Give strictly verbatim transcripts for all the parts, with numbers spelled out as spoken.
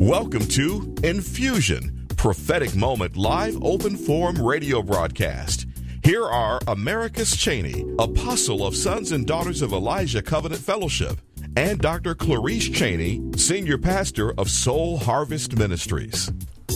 Welcome to Infusion, Prophetic Moment Live Open Forum Radio Broadcast. Here are Americus Cheney, Apostle of Sons and Daughters of Elijah Covenant Fellowship, and Doctor Clarice Cheney, Senior Pastor of Soul Harvest Ministries.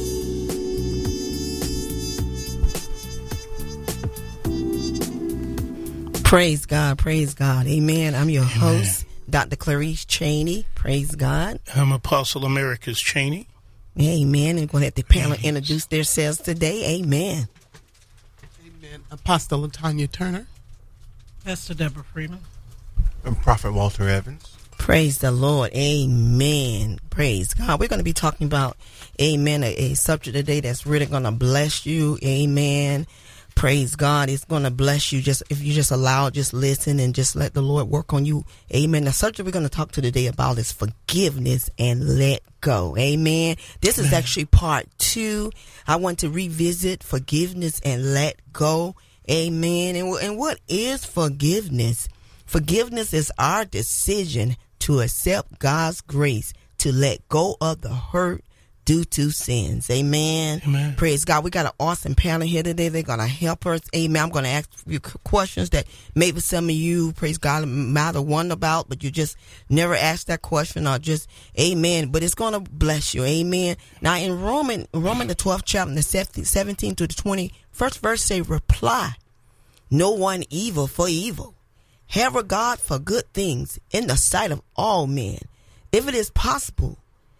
Praise God, praise God. Amen. I'm your Amen. host, Doctor Clarice Cheney. Praise God. I'm Apostle Americus Cheney. Amen. And going to let the panel yes. introduce themselves today. Amen. Amen. Apostle Latanya Turner. Pastor Deborah Freeman. And Prophet Walter Evans. Praise the Lord. Amen. Praise God. We're going to be talking about, amen, a, a subject today that's really going to bless you. Amen. Praise God. It's going to bless you just if you just allow, just listen and just let the Lord work on you. Amen. The subject we're going to talk to today about is forgiveness and let go. Amen. This is actually part two. I want to revisit forgiveness and let go. Amen. And, and what is forgiveness? Forgiveness is our decision to accept God's grace, to let go of the hurt due to sins. Amen. Amen. Praise God. We got an awesome panel here today. They're going to help us. Amen. I'm going to ask you questions that maybe some of you, praise God, might have wondered about, but you just never asked that question or just, amen. But it's going to bless you. Amen. Now in Roman, Roman the twelfth chapter, the seventeenth to the twenty-first verse say, reply no one evil for evil. Have regard for good things in the sight of all men. If it is possible,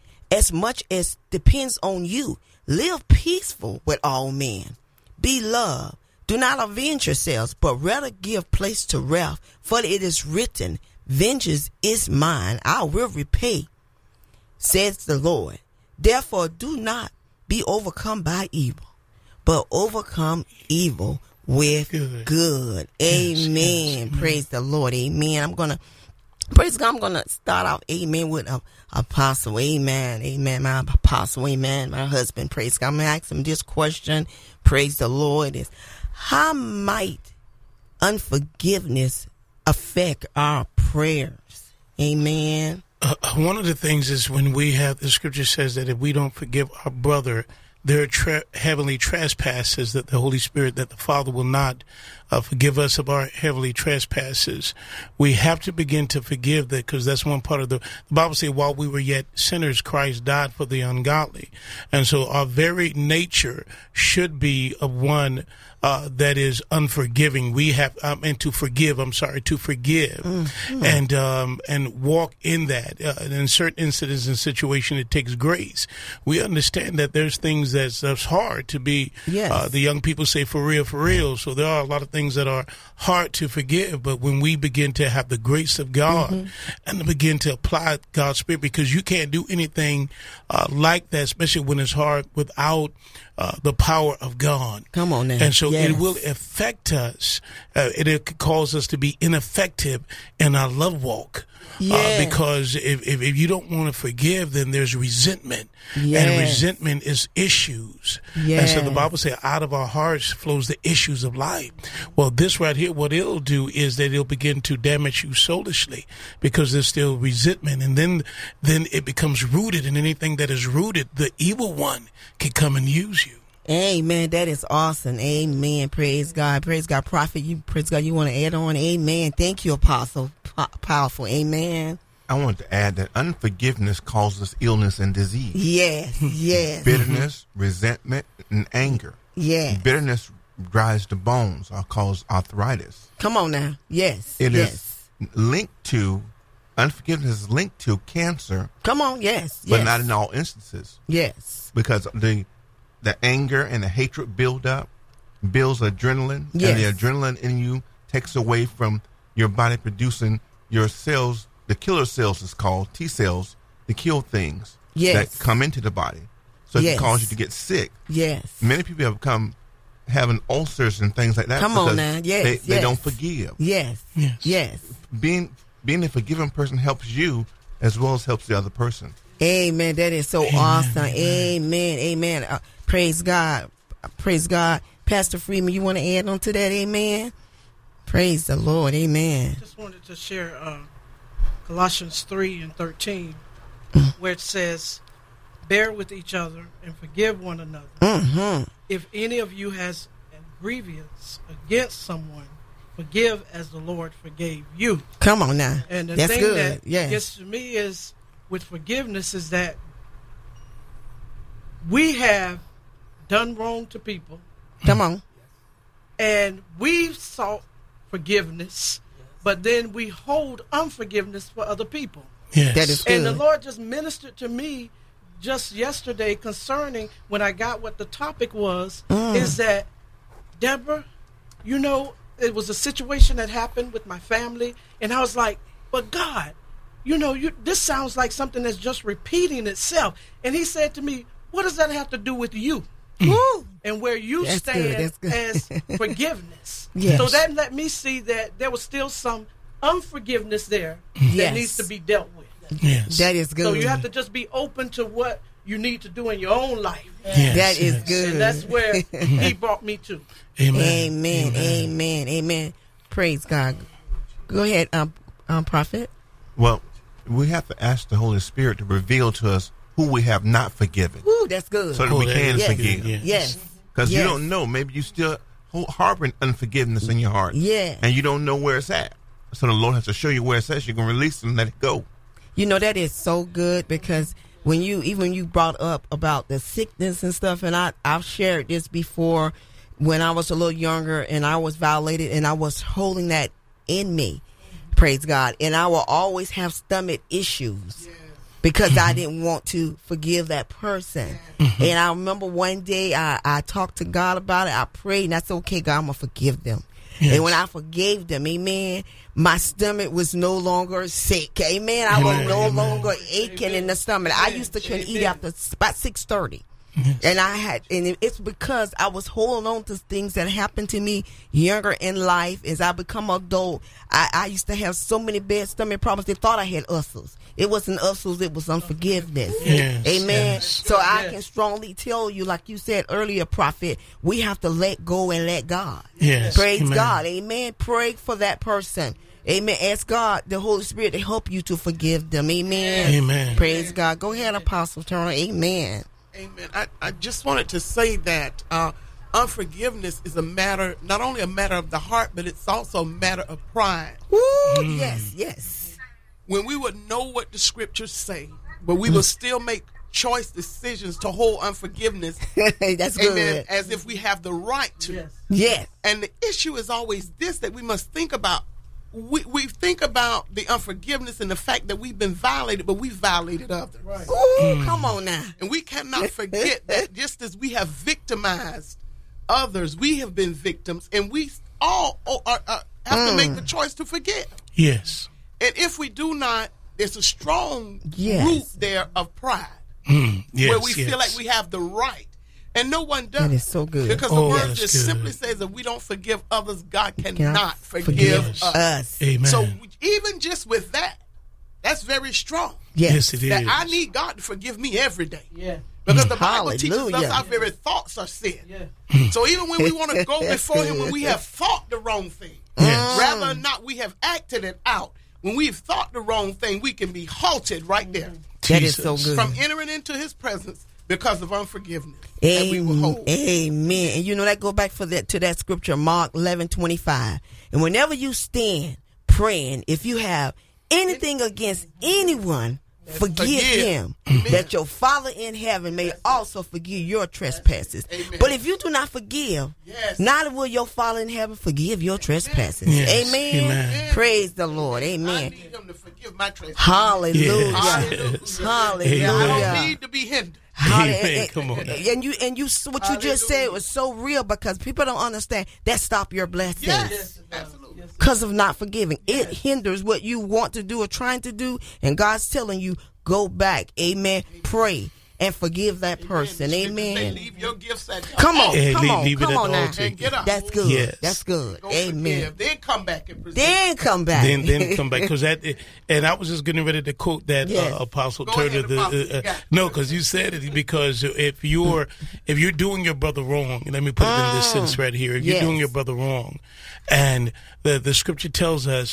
as much as depends on you, live peaceful with all men. Be loved. Do not avenge yourselves, but rather give place to wrath. For it is written, vengeance is mine, I will repay, says the Lord. Therefore do not be overcome by evil, but overcome evil with good. good. Amen. Yes, yes. Praise the Lord. Amen. I'm going to Praise God. I'm going to start out, amen, with a apostle. Amen. Amen. My apostle. Amen. My husband. Praise God. I'm going to ask him this question. Praise the Lord. Is how might unforgiveness affect our prayers? Amen. Uh, one of the things is when we have, the scripture says that if we don't forgive our brother, there are tra- heavenly trespasses that the Holy Spirit, that the Father will not uh, forgive us of our heavenly trespasses. We have to begin to forgive that, because that's one part of the, the Bible says, while we were yet sinners, Christ died for the ungodly. And so our very nature should be of one Uh, that is unforgiving. We have, um, and to forgive, I'm sorry, to forgive mm-hmm. and, um, and walk in that. Uh, in certain incidents and situations, it takes grace. We understand that there's things that's, that's hard to be, yes. uh, the young people say for real, for real. So there are a lot of things that are hard to forgive, but when we begin to have the grace of God mm-hmm. and to begin to apply God's Spirit, because you can't do anything, uh, like that, especially when it's hard, without Uh, the power of God. Come on now. And so yes. it will affect us. Uh, it, it could cause us to be ineffective in our love walk. Yeah. Uh, because if, if, if you don't want to forgive, then there's resentment. Yes. And resentment is issues. Yes. And so the Bible says, out of our hearts flows the issues of life. Well, this right here, what it'll do is that it'll begin to damage you soulishly, because there's still resentment. And then, then it becomes rooted, and anything that is rooted, the evil one can come and use you. Amen. That is awesome. Amen. Praise God. Praise God. Prophet, you praise God. You want to add on? Amen. Thank you, Apostle. P- powerful. Amen. I want to add that unforgiveness causes illness and disease. Yes. Yes. Bitterness, resentment, and anger. Yes. Bitterness dries the bones or cause arthritis. Come on now. Yes. It yes. is linked to, unforgiveness is linked to cancer. Come on. Yes. But yes. not in all instances. Yes. Because the the anger and the hatred build up, builds adrenaline, yes. and the adrenaline in you takes away from your body producing your cells. The killer cells is called T cells, to kill things yes. that come into the body. So it yes. can cause you to get sick. Yes. Many people have come having ulcers and things like that. Come on now. Yes. They, yes. they don't forgive. Yes. Yes. Yes. Being being a forgiving person helps you as well as helps the other person. Amen. That is so Amen. awesome. Amen. Amen. Uh, praise God. Praise God. Pastor Freeman, you want to add on to that? Amen. Praise the Lord. Amen. I just wanted to share uh, Colossians three and thirteen, where it says, bear with each other and forgive one another. Mm-hmm. If any of you has a grievance against someone, forgive as the Lord forgave you. Come on now. And the That's thing good. that Yes. gets to me is with forgiveness is that we have done wrong to people. Come on. And we've sought forgiveness, but then we hold unforgiveness for other people. Yes. That is good. And the Lord just ministered to me just yesterday concerning when I got what the topic was, Mm. is that, Deborah, you know, it was a situation that happened with my family, and I was like, but God, you know, you this sounds like something that's just repeating itself. And he said to me, what does that have to do with you? Woo. And where you That's good, stand that's good. as forgiveness. Yes. So that let me see that there was still some unforgiveness there Yes. that needs to be dealt with. Yes. That is good. So you have to just be open to what you need to do in your own life. Yes, That is yes. good. And that's where he brought me to. Amen. Amen. Amen. Amen. Praise God. Go ahead, um, um, Prophet. Well, we have to ask the Holy Spirit to reveal to us who we have not forgiven, Woo, that's good. so that Oh, we that can is forgive. good, yeah. Yes. Because Yes. you don't know. Maybe you still hold, harboring unforgiveness in your heart. Yeah. And you don't know where it's at. So the Lord has to show you where it's at. So you can release it and let it go. You know, that is so good because when you, even you brought up about the sickness and stuff, and I, I've shared this before when I was a little younger and I was violated and I was holding that in me. Praise God. And I will always have stomach issues. Because I didn't want to forgive that person. Mm-hmm. And I remember one day I, I talked to God about it. I prayed and I said, okay, God, I'm going to forgive them. Yes. And when I forgave them, amen, my stomach was no longer sick. Amen. I Amen. was no Amen. longer aching amen. in the stomach. Amen. I used to couldn't eat after about six thirty. Yes. And I had, and it's because I was holding on to things that happened to me younger in life. As I become adult, I, I used to have so many bad stomach problems. They thought I had ulcers. It wasn't ulcers, it was unforgiveness. Yes, Amen. yes. So I can strongly tell you, like you said earlier, Prophet, we have to let go and let God. Yes. Praise Amen. God. Amen. Pray for that person. Amen. Ask God, the Holy Spirit, to help you to forgive them. Amen. Amen. Praise God. Go ahead, Apostle Turner. Amen. Amen. I, I just wanted to say that uh, unforgiveness is a matter, not only a matter of the heart, but it's also a matter of pride. Woo, Mm. yes, yes. When we would know what the scriptures say, but we will still make choice decisions to hold unforgiveness, That's good. amen, as if we have the right to. Yes. Yes. And the issue is always this, that we must think about. We, we think about the unforgiveness and the fact that we've been violated, but we've violated others. Right. Ooh, come on now. And we cannot forget that just as we have victimized others, we have been victims, and we all are, are, are, have Mm. to make the choice to forget. Yes. And if we do not, there's a strong Yes. root there of pride, Mm. Yes. where we yes. feel like we have the right. And no one does. That is so good. Because the Oh, word that's just good. simply says if we don't forgive others, God cannot Cannot forgive, forgive us. us. Amen. So even just with that, that's very strong. Yes. Yes, it is. That I need God to forgive me every day. Yeah. Because the Bible teaches Hallelujah. us our very thoughts are sin. Yeah. So even when we want to go before Him, when we have thought the wrong thing, Yes. rather than not we have acted it out, when we've thought the wrong thing, we can be halted right there That is so Jesus. good. from entering into His presence because of unforgiveness that we will Amen. hold. Amen. And you know that go back for that to that scripture, Mark eleven twenty five. And whenever you stand praying, if you have anything against anyone, forgive, Forgive. him, Amen. that your Father in heaven may also forgive your trespasses. Amen. But if you do not forgive, Yes. neither will your Father in heaven forgive your trespasses. Yes. Amen. Amen. Praise the Lord. I Amen. need Him to forgive my trespasses. Hallelujah. Yes. Hallelujah. I Amen. don't need to be hindered. Hallelujah. Amen. And- Come on. And you and you what you just said was so real because people don't understand that stop your blessings. Yes, absolutely. Because of not forgiving. It hinders what you want to do or trying to do. And God's telling you, go back. Amen. Pray and forgive that person. The scripture say, Amen. leave your gifts at Come on. Yeah, come leave- on. leave it come at on the now. altar. and get up. That's good. Yes. That's good. Go Amen. forgive, then come back and present. Then come back. Then, then come back because that, and I was just getting ready to quote that Yes. uh, Apostle Go Turner. ahead, the, Apostle. uh, You got it. no, because you said it. Because if you're if you're doing your brother wrong, let me put it in this sense right here. If you're Yes. doing your brother wrong, and the the scripture tells us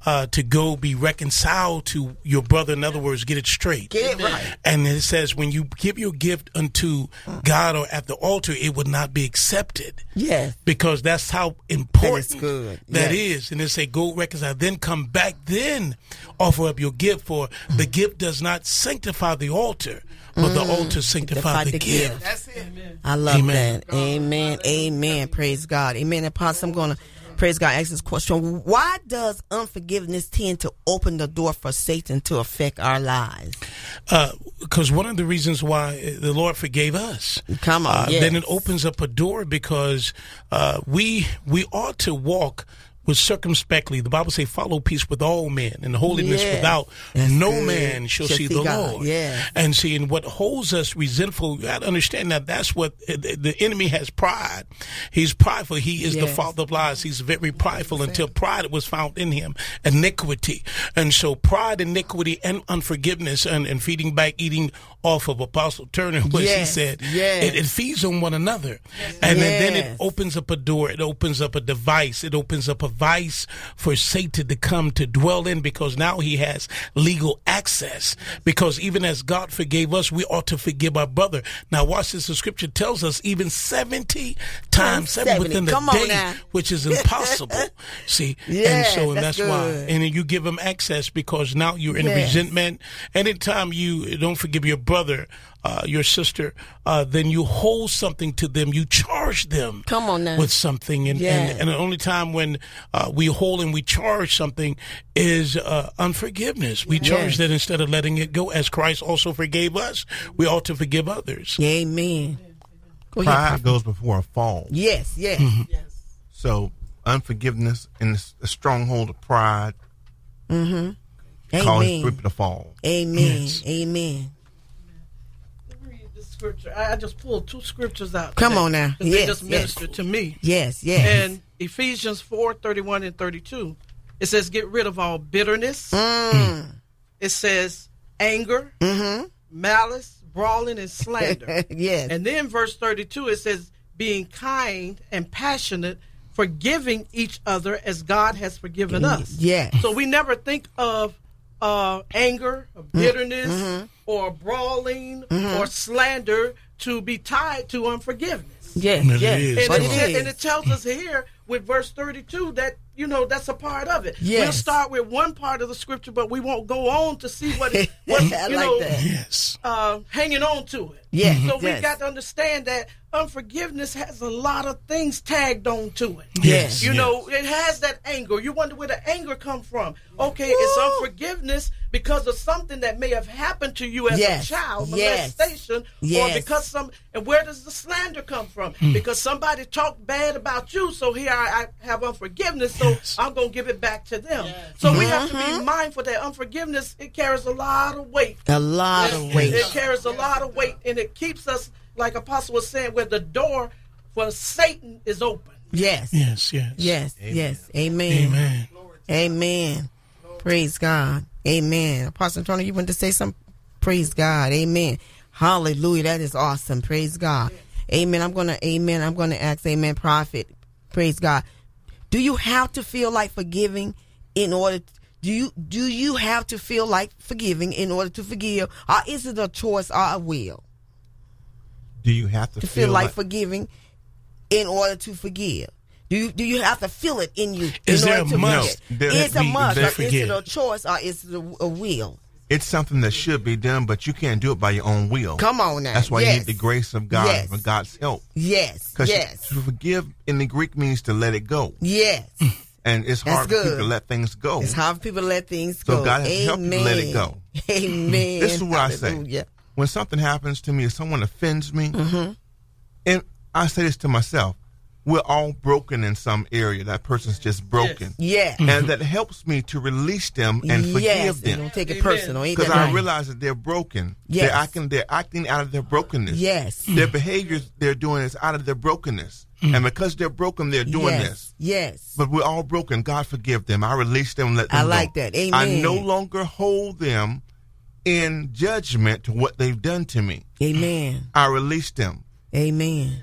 uh, to go be reconciled to your brother. In other words, get it straight. Get it right. And it says when you give your gift unto God or at the altar, it would not be accepted. Yes. Because that's how important That is good. that Yes. is. And they say, go reconcile, then come back, then offer up your gift. For the gift does not sanctify the altar, but the altar sanctify the, the gift. gift. That's it. I love Amen. that. Amen. Amen. Praise God. Amen. Apostle, I'm going to, praise God, ask this question. Why does unforgiveness tend to open the door for Satan to affect our lives? Because uh, one of the reasons why the Lord forgave us, Come on, uh, yes. then it opens up a door because uh, we we ought to walk with circumspectly. The Bible says, follow peace with all men, and holiness Yes. without That's no good. man shall, Shall see see the God. Lord. Yes. And see, and what holds us resentful, you got to understand that that's what uh, the the enemy has pride. He's prideful. He is the Yes. father of lies. He's very prideful until pride was found in him, iniquity. And so pride, iniquity, and unforgiveness, and, and feeding back, eating off of Apostle Turner, what Yes. he said, Yes. it, it feeds on one another. And then, then Yes. it opens up a door. It opens up a device. It opens up a vice for Satan to come to dwell in, because now he has legal access. Because even as God forgave us, we ought to forgive our brother. Now watch this. The scripture tells us even seventy times seven seventy. within the Come on day, now. which is impossible. See, Yes, and so and that's that's, why. good. And then you give him access because now you're in Yes. resentment. Anytime you don't forgive your brother, uh, your sister, uh, then you hold something to them. You charge them Come on now. with something. And, Yes. and, and the only time when uh, we hold and we charge something is uh, unforgiveness. We charge Yes. that instead of letting it go. As Christ also forgave us, we ought to forgive others. Amen. Go ahead. Pride Prophet. goes before a fall. Yes, yes. Yes. So unforgiveness and a stronghold of pride causes Amen. people to fall. Amen. Yes. Amen. Let me read this scripture. I I just pulled two scriptures out. Come today, on now. 'cause Yes, They just yes. ministered to me. Yes, yes. And Ephesians four, thirty-one and thirty-two, it says, get rid of all bitterness. Mm. It says anger, Mm-hmm. malice, brawling, and slander. Yes. And then verse thirty-two, it says, being kind and passionate, forgiving each other as God has forgiven us. Yes. So we never think of uh, anger, or bitterness, or brawling, or slander to be tied to unforgiveness. Yes, It yes. is. And, But it, it te- is. and it tells us here with verse thirty-two that, you know, that's a part of it. Yes. We'll start with one part of the scripture, but we won't go on to see what, it, what I you like know, that. Yes. uh, hanging on to it. Yes, So we yes. got to understand that unforgiveness has a lot of things tagged on to it. Yes. You yes. know, it has that anger. You wonder where the anger come from. Okay, it's unforgiveness because of something that may have happened to you as Yes. a child, Yes. molestation, Yes. or because some. And where does the slander come from? Because somebody talked bad about you, so here I, I have unforgiveness, so Yes. I'm gonna give it back to them. So we have to be mindful that unforgiveness, it carries a lot of weight. A lot It- of weight. It carries a lot of weight, and it keeps us, like Apostle was saying, where the door for Satan is open. Yes. Yes, yes. Yes, yes. Amen. Amen. Amen. Praise God. Amen. Apostle Tony, you want to say something? Praise God. Amen. Hallelujah. That is awesome. Praise God. Amen. I'm going to, amen. I'm going to ask, amen, prophet. Praise God. Do you have to feel like forgiving in order, do you, do you have to feel like forgiving in order to forgive? Or is it a choice or a will? Do you have to, To feel, like, forgiving in order to forgive? Do you do you have to feel it in you Is in there order a to must? forget? No, It's a we- must. we Or is forgive. it a choice or is it a, a will? It's something that should be done, but you can't do it by your own will. Come on now. That's why yes. you need the grace of God Yes. and God's help. Yes. Because Yes. to forgive in the Greek means to let it go. Yes. And it's That's hard for people good. to let things go. It's hard for people to let things So go. God has to help you to let it go. Amen. This is what I say. Hallelujah. When something happens to me, if someone offends me, Mm-hmm. and I say this to myself, we're all broken in some area. That person's just broken. Yes. And that helps me to release them and forgive yes. them. Don't take it Amen. personal. Ain't Because that I right? realize that they're broken. Yes. They're acting, they're acting out of their brokenness. Yes. Their behaviors they're doing is out of their brokenness. And because they're broken, they're doing yes. this. Yes. But we're all broken. God forgive them. I release them and let them I go. like that. Amen. I no longer hold them in judgment to what they've done to me. Amen. I release them. Amen.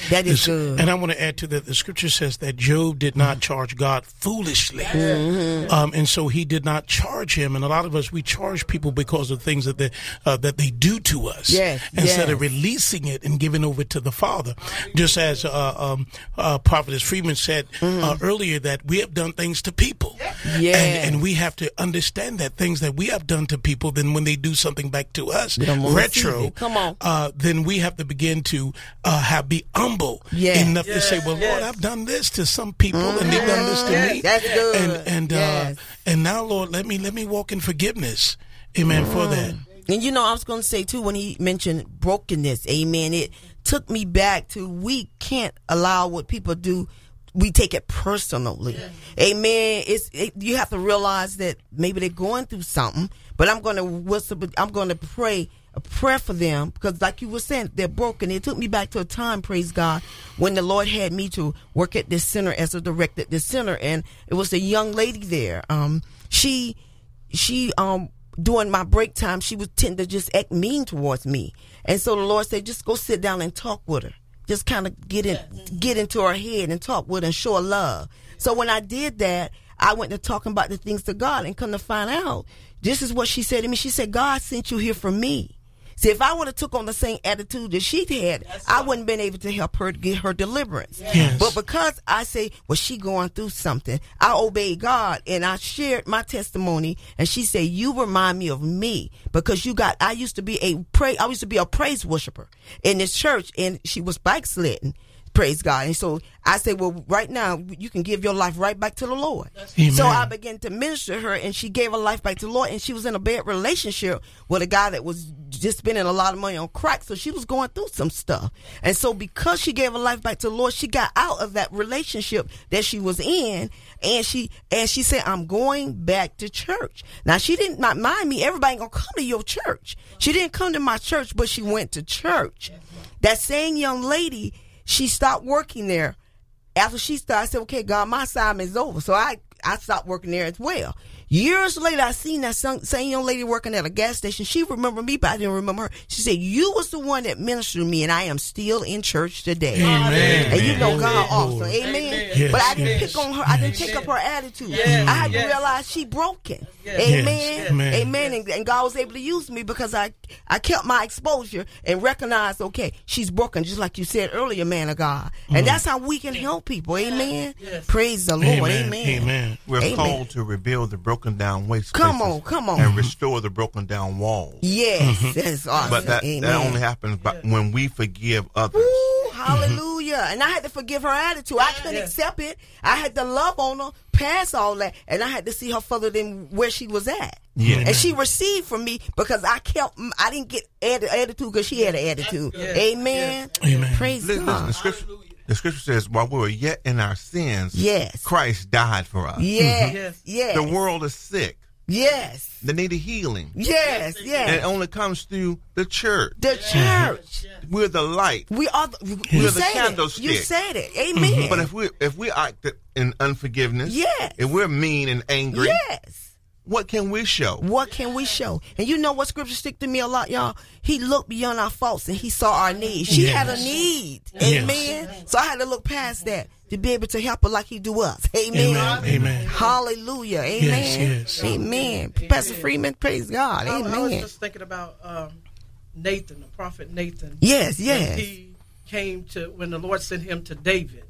That is This- good. And I want to add to that. The scripture says that Job did not charge God foolishly. Mm-hmm. Um, and so he did not charge him. And a lot of us, we charge people because of things that they, uh, that they do to us. Yes, instead yes. of releasing it and giving over to the Father. Just as uh, um, uh, Prophetess Freeman said mm-hmm. uh, earlier, that we have done things to people. Yeah. And, and we have to understand that things that we have done to people, then when they do something back to us, don't wanna receive retro, it. Come on. Uh, then we have to begin to uh, have be humble Yes. enough to say, well, Lord, I've done this to some people and they've done this to Yes, me. that's good. And and Yes. uh, and now, Lord, let me let me walk in forgiveness. Amen. For that. And you know, I was going to say too, when he mentioned brokenness, amen, it took me back to, we can't allow what people do, we take it personally. Yeah. Amen. It's it, you have to realize that maybe they're going through something, but I'm going to whisper, I'm going to pray a prayer for them, because like you were saying, they're broken. It took me back to a time, praise God, when the Lord had me to work at this center as a director at this center, and it was a young lady there. Um, she, she, um, during my break time, she would tend to just act mean towards me. And so the Lord said, just go sit down and talk with her. Just kind of get in, get into her head and talk with her and show her love. So when I did that, I went to talking about the things to God, and come to find out, this is what she said to me. She said, God sent you here for me. See, if I would have took on the same attitude that she had, That's I wouldn't been able to help her to get her deliverance. Yes. But because I say, well, she going through something, I obeyed God and I shared my testimony. And she said, you remind me of me, because you got, I used to be a pray, I used to be a praise worshiper in this church, and she was backsliding. Praise God. And so I said, well, right now you can give your life right back to the Lord. Amen. So I began to minister to her, and she gave her life back to the Lord, and she was in a bad relationship with a guy that was just spending a lot of money on crack. So she was going through some stuff. And so because she gave her life back to the Lord, she got out of that relationship that she was in, and she and she said, I'm going back to church. Now, she didn't not mind me. Everybody ain't gonna come to your church. She didn't come to my church, but she went to church. That same young lady, she stopped working there. After she started, I said, okay, God, my assignment is over. So I, I stopped working there as well. Years later, I seen that same young lady working at a gas station. She remembered me, but I didn't remember her. She said, you was the one that ministered to me, and I am still in church today. Amen. And you know Amen. God awesome. Amen. Amen. Yes, But I didn't yes, pick on her. I didn't yes. take up her attitude. Yes, I had yes. to realize she broken. Yes. Amen. Yes, amen. Amen. And, and God was able to use me because I, I kept my exposure and recognized, okay, she's broken, just like you said earlier, man of God. And Mm. that's how we can help people. Amen. Yes. Praise the Lord. Amen. Amen. Amen. We're Amen. called to rebuild the broken down waste Come places on, come on. and restore the broken down walls. Yes. That's awesome. But that, Amen. that only happens by, when we forgive others. Ooh, hallelujah. And I had to forgive her attitude. I couldn't Yes. accept it. I had to love on her past all that. And I had to see her further than where she was at. Yeah. And she received from me because I kept, I didn't get atti- attitude because she had an attitude. Yes. Amen. Amen. Praise Listen, listen, the God. scripture, the scripture says, while we were yet in our sins, Yes. Christ died for us. Yes. Yes. Yes. The world is sick. Yes. They need a healing. Yes. And it Yes. only comes through the church. The church. We're the light. We are the, We're you the said it. candlestick. You said it. Amen. But if we if we act in unforgiveness, Yes. if we're mean and angry, Yes. what can we show? What can we show? And you know what scripture stick to me a lot, y'all? He looked beyond our faults and he saw our needs. She Yes. had a need. Yes. Amen. So I had to look past that to be able to help her like he do us. Amen. Amen. Amen. Hallelujah. Amen. Yes, yes. Amen. Pastor Freeman, praise God. I, I was Amen. just thinking about um, Nathan, the prophet Nathan. Yes, When yes. he came to, when the Lord sent him to David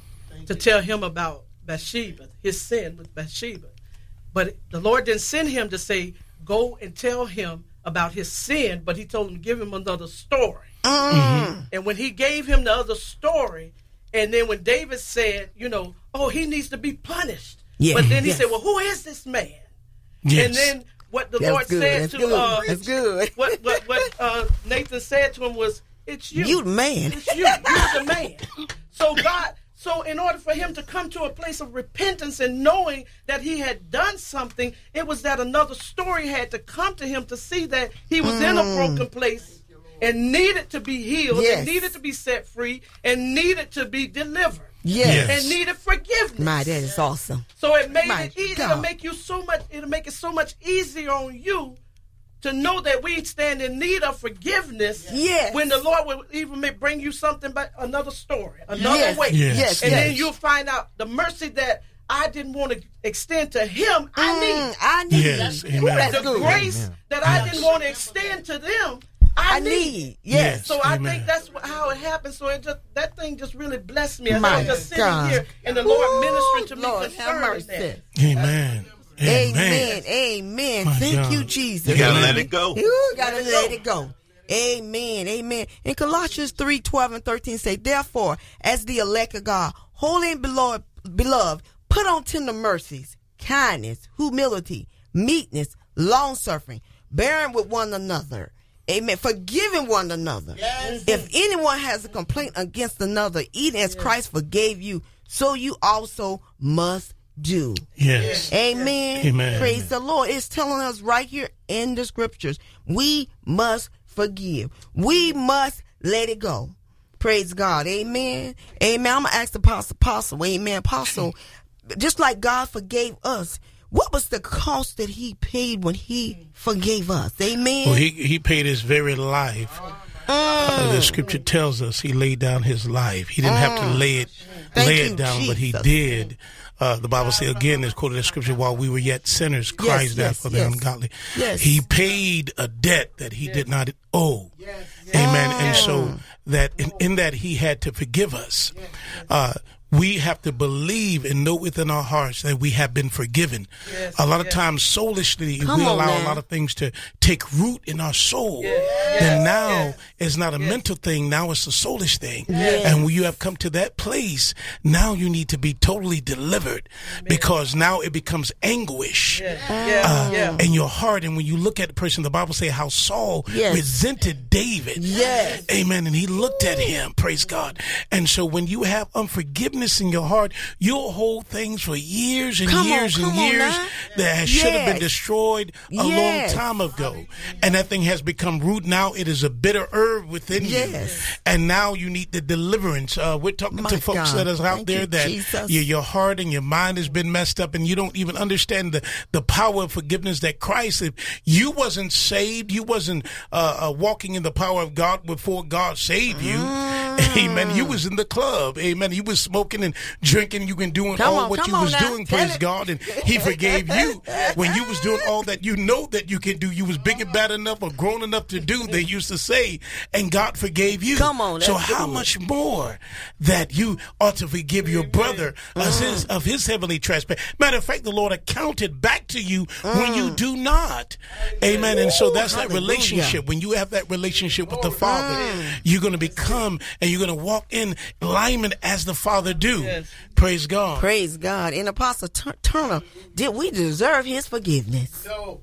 to tell him about Bathsheba, his sin with Bathsheba. But the Lord didn't send him to say, go and tell him about his sin, but he told him to give him another story. Mm. And when he gave him the other story, and then when David said, you know, oh, he needs to be punished. Yeah, but then he yes. said, well, who is this man? Yes. And then what the That's Lord good. said That's to good. uh, That's good. what what, what uh, Nathan said to him was, it's you. You the man. It's you. You're the man. So God, so in order for him to come to a place of repentance and knowing that he had done something, it was that another story had to come to him to see that he was in a broken place and needed to be healed, Yes. and needed to be set free, and needed to be delivered. Yes. Yes. And needed forgiveness. My, that is awesome. So it made My it easy God. to make you so much. It'll make it so much easier on you to know that we stand in need of forgiveness. Yes. When the Lord will even may bring you something, but another story, another Yes. way. Yes. Yes. And yes. then you'll find out the mercy that I didn't want to extend to him, I Mm, need. I need. Yes, Ooh, amen. that's The good. grace Amen. that I didn't want to extend to them, I, I need. need. Yes. So I Amen. think that's wh- how it happened. So it just that thing just really blessed me as My I was just sitting God. here and the Lord Ooh, ministering to me Lord, have concerning mercy. that. Amen. Amen. Amen. Amen. My Thank God. you, Jesus. You gotta Amen. let it go. You gotta let it go. Amen. Amen. In Colossians three, twelve and thirteen say, therefore, as the elect of God, holy and beloved, beloved, put on tender mercies, kindness, humility, meekness, long suffering, bearing with one another. Amen. Forgiving one another. Yes. If anyone has a complaint against another, even as Christ forgave you, so you also must do. Yes. Amen. Amen. Praise the Lord. It's telling us right here in the scriptures. We must forgive. We must let it go. Praise God. Amen. Amen. I'm going to ask the apostle, apostle. Amen. Apostle, just like God forgave us, what was the cost that he paid when he forgave us? Amen. Well, he, he paid his very life. Uh, the scripture tells us he laid down his life. He didn't have to lay it, Thank lay you, it down, but he Jesus. did. Uh, the Bible says again, it's quoted in scripture, while we were yet sinners, Christ died yes, for the yes. ungodly. Yes. He paid a debt that he did not owe. Amen. And so that in, in that he had to forgive us. Uh, we have to believe and know within our hearts that we have been forgiven. Yes, a lot of yes. times, soulishly, Come we on, allow man. a lot of things to take root in our soul. Then now yes. it's not a mental thing. Now it's a soulish thing. Yes. And when you have come to that place, now you need to be totally delivered, because now it becomes anguish Yeah, yeah, uh, yeah. in your heart. And when you look at the person, the Bible say how Saul Yes. resented David. Yes. Amen. And he looked at him. Praise God. And so when you have unforgiveness in your heart, you'll hold things for years and Come on, years and come on years now. that should have been Yes. destroyed a Yes. long time ago. And that thing has become root. Now it is a bitter herb within Yes. you. And now you need the deliverance. Uh, we're talking My to folks God. that is out Thank there you, that Jesus. your, your heart and your mind has been messed up and you don't even understand the, the power of forgiveness that Christ, if you wasn't saved, you wasn't uh, uh, walking in the power of God before God saved you. Mm. Amen. You was in the club. Amen. You was smoking and drinking. You been doing Come all on, what come you on was now. doing. Tell Praise it. God. And he forgave you. When you was doing all that you know that you can do, you was big and bad enough or grown enough to do, they used to say, and God forgave you. Come on, So that's how good. much more that you ought to forgive your brother of his, of his heavenly trespass. Matter of fact, the Lord accounted back to you when you do not. Amen. And so that's that Hallelujah. relationship. When you have that relationship with the Father, you're going to become and you're going to walk in alignment as the Father do. Yes. Praise God. Praise God. And Apostle Tur- Turner, did we deserve his forgiveness? No.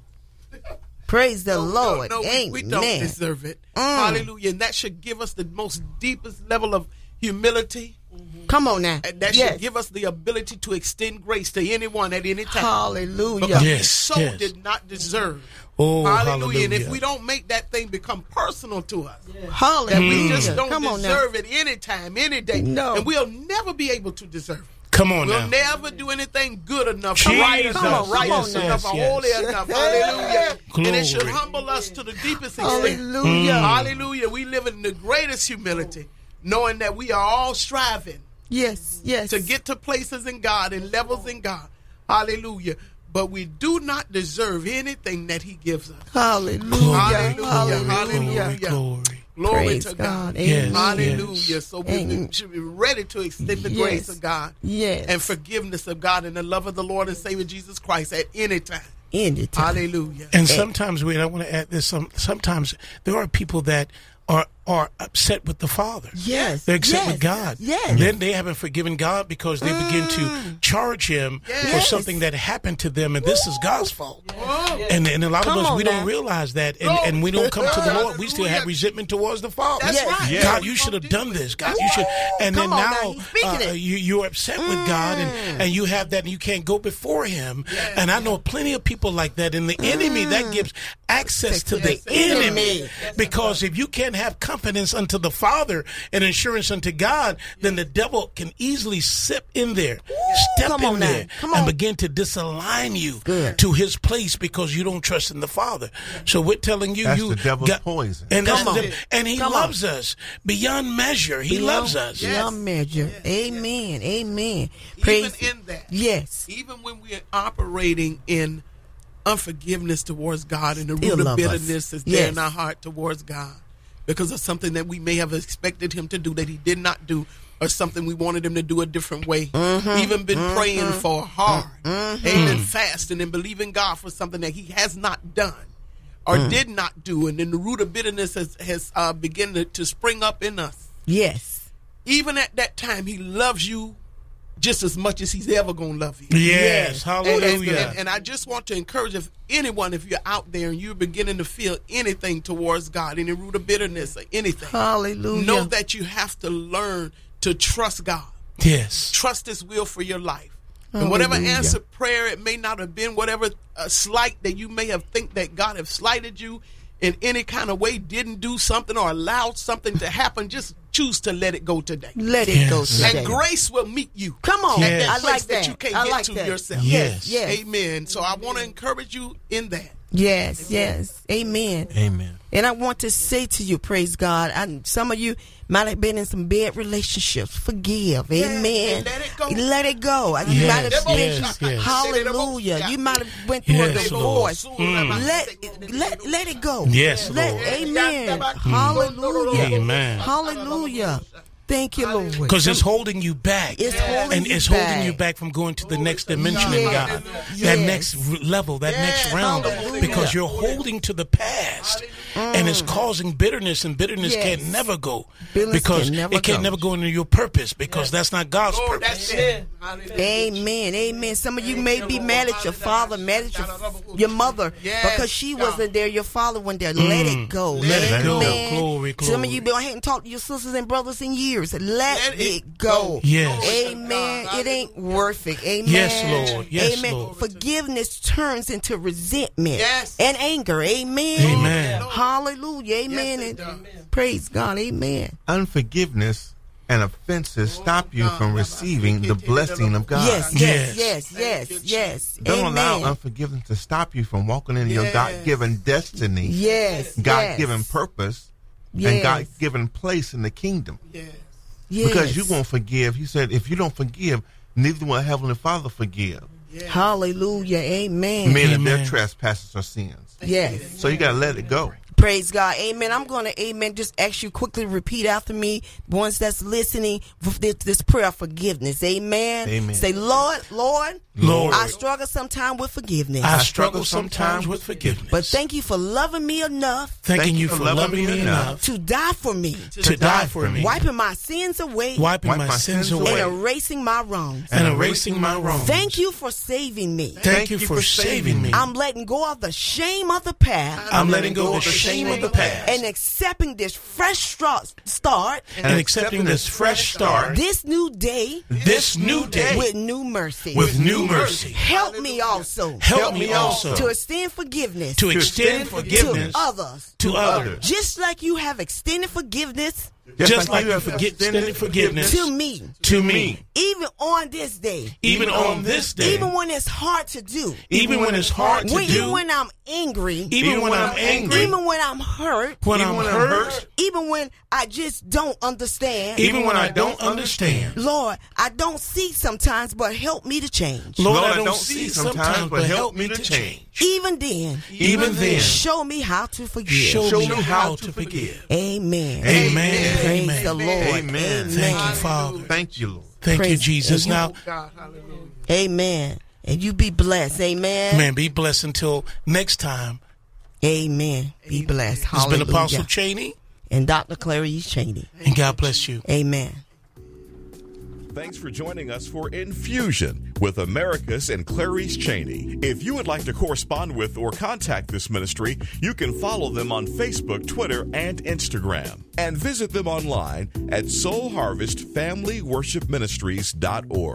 Praise the No, Lord. No, no, we, Amen. we don't deserve it. Mm. Hallelujah. And that should give us the most deepest level of humility. Come on now. And that Yes. should give us the ability to extend grace to anyone at any time. Hallelujah. Because Yes, we so yes. did not deserve. Oh, hallelujah. And if hallelujah. we don't make that thing become personal to us, Hallelujah. that we just don't Come on now. deserve it any time, any day. No. And we'll never be able to deserve it. Come on We'll now. never do anything good enough, Jesus. right enough, Come on, right come on now. enough, Yes, or yes. holy enough. Hallelujah. Glory. And it should humble us to the deepest extent. Hallelujah. Hallelujah. We live in the greatest humility, knowing that we are all striving Yes, yes. to get to places in God and levels in God. Hallelujah. But we do not deserve anything that He gives us. Hallelujah. Hallelujah. Hallelujah. Hallelujah. Glory. Glory Praise to God. God. Yes, Amen. Hallelujah. So we Amen. should be ready to extend the Yes. grace of God Yes. and forgiveness of God and the love of the Lord and Savior Jesus Christ at any time. End time. Hallelujah. And sometimes, wait, I want to add this. Some, sometimes there are people that are are upset with the Father. Yes. They're upset Yes. with God. Yes. Then they haven't forgiven God because they begin to charge Him for Yes. something that happened to them, and this is God's fault. Oh, And, and a lot Come of us, on we now. don't realize that, and, No. and we don't come to the Lord. We still have Hallelujah. resentment towards the Father. That's Yes. right. Yeah. God, you should have done this. God, you should. And Come then on now, now he's speaking uh, it. you, you're upset with God, and, and you have that, and you can't go before Him. And I know plenty of people like that. And the enemy, that gives access to the Yes. enemy. Enemy. Because if you can't have confidence unto the Father and assurance unto God, then the devil can easily sip in there, step Come in on now. there, Come and on. begin to disalign you Good. to his place because you don't trust in the Father. So we're telling you, That's you the devil's got- poison. and that's Come the on. devil- and he Come on. loves us beyond measure. He Beyond- loves us. Beyond measure. Amen. Amen. Even Praise. in that, Yes. even when we are operating in unforgiveness towards God and the Still root of love us. bitterness is there Yes. in our heart towards God because of something that we may have expected him to do that he did not do, or something we wanted him to do a different way. Mm-hmm. Even been praying for hard, amen, fasting and believing God for something that he has not done or Mm. did not do, and then the root of bitterness has, has uh, begun to, to spring up in us. Yes. Even at that time, he loves you just as much as he's ever going to love you. Yes, And, and, hallelujah. and, and I just want to encourage if anyone, if you're out there and you're beginning to feel anything towards God, any root of bitterness or anything, Hallelujah. know that you have to learn to trust God. Yes. Trust his will for your life. And whatever Hallelujah. answered prayer it may not have been, whatever uh, slight that you may have think that God have slighted you in any kind of way, didn't do something or allowed something to happen, just choose to let it go today. Let it Yes. go today. And grace will meet you. Come on. Yes. At that I place like that. that. you can't I get like to that. yourself. Yes. Yes. Amen. So I want to encourage you in that. Yes, yes. Amen. Amen. And I want to say to you, praise God, I, some of you might have been in some bad relationships. Forgive. Amen. and let it go. Let it go. You Yes, might have been, yes, yes. hallelujah. You might have went through Yes, a divorce. Lord. Mm. Let, let, let it go. Yes, let, Lord. Amen. Hallelujah. Amen. Hallelujah. Thank you, Lord. Because it's holding you back. It's holding and you it's back. holding you back from going to the next dimension in Yes. God. Yes. That next r- level, that next realm. Hallelujah. Because you're holding to the past. And it's causing bitterness, and bitterness Yes. can never go. Bitterness because can never it can go. never go into your purpose, because that's not God's Oh, purpose. that's it. Hallelujah. Amen. Amen. Some of you may be mad at your father, mad at your, your mother Yes, because she God. wasn't there. Your father wasn't there. Let it go. Let it go. Amen. Glory, Some of glory. you been hadn't talked to your sisters and brothers in years. Let, Let it, it go. go. Yes. Amen. It ain't worth it. Amen. Yes, Lord. Yes, Amen. Lord. Forgiveness turns into resentment Yes. and anger. Amen. Amen. Hallelujah. Amen. Yes, it And does. praise God. Amen. Unforgiveness and offenses stop you from receiving the blessing of God. Yes, Yes. yes, yes, yes, yes. Don't allow Amen. unforgiveness to stop you from walking into your Yes. God-given destiny, Yes. God-given yes. purpose, Yes. and God-given place in the kingdom. Yes. Yes. Because you won't forgive. He said, if you don't forgive, neither will Heavenly Father forgive Hallelujah. Amen. men of their Amen. trespasses or sins. Yes. So you got to let it go. Praise God. Amen. I'm going to, amen, just ask you quickly repeat after me, ones that's listening, for this, this prayer of forgiveness. Amen. Amen. Say, Lord, Lord, Lord. I struggle sometimes with forgiveness. I struggle sometimes with forgiveness. but thank you for loving me enough Thanking you for loving me enough to die for me, to die for me, wiping my sins away, wiping Wipe my my sins sins away, and erasing my wrongs. and erasing my wrongs. Thank you for saving me. Thank you for saving me. I'm letting go of the shame of the past I'm letting go of the shame of the past and accepting this fresh stra- start, and accepting this fresh start, this new day this new day with new mercy. with new mercy. Help me also Help me also to extend forgiveness to extend to forgiveness others, to others, just like you have extended forgiveness just like you have extended forgiveness to me, to me, even on this day, even on this day, even when it's hard to do, even when it's hard to when, do, even when I'm angry, even when I'm angry, even when I'm hurt, when I'm even when I'm hurt, hurt, even when I just don't understand. even when I don't understand. Lord, I don't see sometimes, but help me to change. Lord, I don't see sometimes, but help me to change. Even then, Even then, show me how to forgive. show me how to forgive. Amen. Amen. Praise Amen. the Lord. Amen. Thank you, Father. Thank you, Lord. Thank you, Praise- Jesus. and you- Now, God, hallelujah. Amen. And you be blessed. Amen. man, be blessed until next time. Amen. Be blessed. It's Hallelujah. been Apostle Cheney, and Doctor Clarice Cheney. and God bless you. Amen. Thanks for joining us for Infusion with Americus and Clarice Cheney. If you would like to correspond with or contact this ministry, you can follow them on Facebook, Twitter, and Instagram. And visit them online at soul harvest family worship ministries dot org.